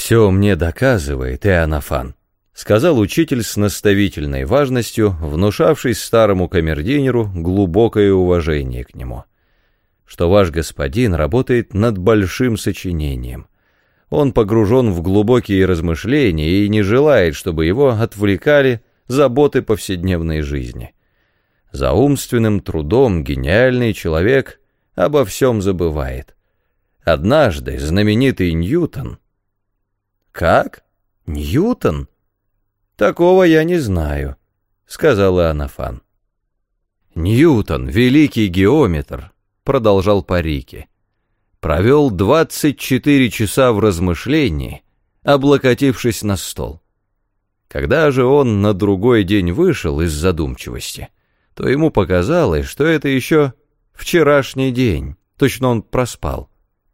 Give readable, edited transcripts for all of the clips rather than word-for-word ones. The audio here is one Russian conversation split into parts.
«Все мне доказывает, Иоаннафан», — сказал учитель с наставительной важностью, внушавший старому камердинеру глубокое уважение к нему, «что ваш господин работает над большим сочинением. Он погружен в глубокие размышления и не желает, чтобы его отвлекали заботы повседневной жизни. За умственным трудом гениальный человек обо всем забывает. Однажды знаменитый Ньютон...» «Как? Ньютон? Такого я не знаю», — сказал Иоаннафан. «Ньютон, великий геометр», — продолжал Парики, «провел 24 часа в размышлении, облокотившись на стол. Когда же он на другой день вышел из задумчивости, то ему показалось, что это еще вчерашний день, точно он проспал.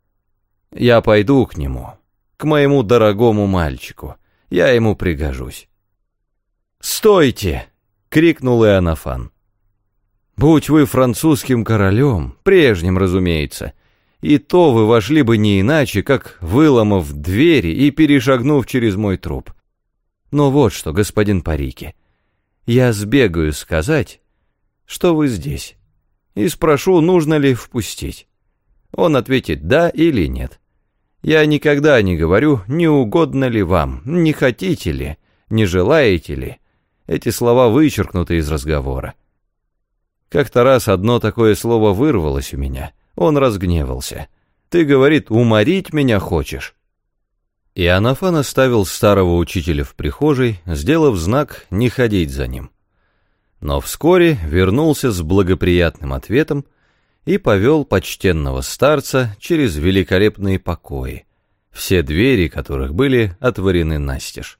Я пойду к нему, к моему дорогому мальчику, я ему пригожусь». «Стойте!» — крикнул Иоаннафан. «Будь вы французским королем, прежним, разумеется, и то вы вошли бы не иначе, как выломав двери и перешагнув через мой труп. Но вот что, господин Парики, я сбегаю сказать, что вы здесь, и спрошу, нужно ли впустить. Он ответит «да» или «нет». Я никогда не говорю, не угодно ли вам, не хотите ли, не желаете ли. Эти слова вычеркнуты из разговора. Как-то раз одно такое слово вырвалось у меня, он разгневался. «Ты, — говорит, — уморить меня хочешь?» Иоаннафан оставил старого учителя в прихожей, сделав знак не ходить за ним. Но вскоре вернулся с благоприятным ответом и повел почтенного старца через великолепные покои, все двери которых были отворены настежь.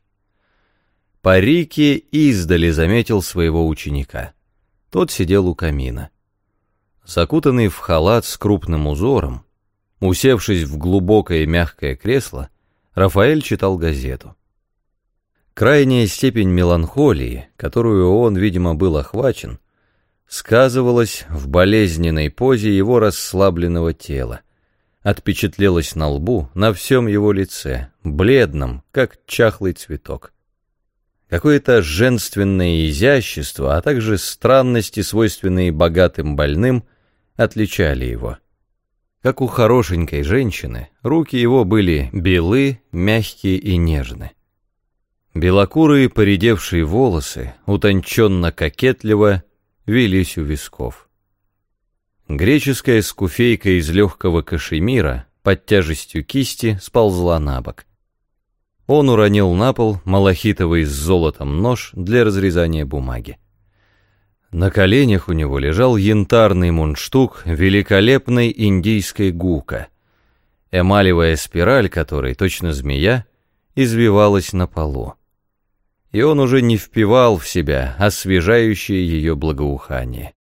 Парики издали заметил своего ученика. Тот сидел у камина. Закутанный в халат с крупным узором, усевшись в глубокое мягкое кресло, Рафаэль читал газету. Крайняя степень меланхолии, которую он, видимо, был охвачен, сказывалась в болезненной позе его расслабленного тела, отпечатлелась на лбу, на всем его лице, бледном, как чахлый цветок. Какое-то женственное изящество, а также странности, свойственные богатым больным, отличали его. Как у хорошенькой женщины, руки его были белы, мягкие и нежны. Белокурые поредевшие волосы, утонченно-кокетливо, велись у висков. Греческая скуфейка из легкого кашемира под тяжестью кисти сползла на бок. Он уронил на пол малахитовый с золотом нож для разрезания бумаги. На коленях у него лежал янтарный мундштук великолепной индийской гука, эмалевая спираль которой, точно змея, извивалась на полу. И он уже не впивал в себя освежающее ее благоухание.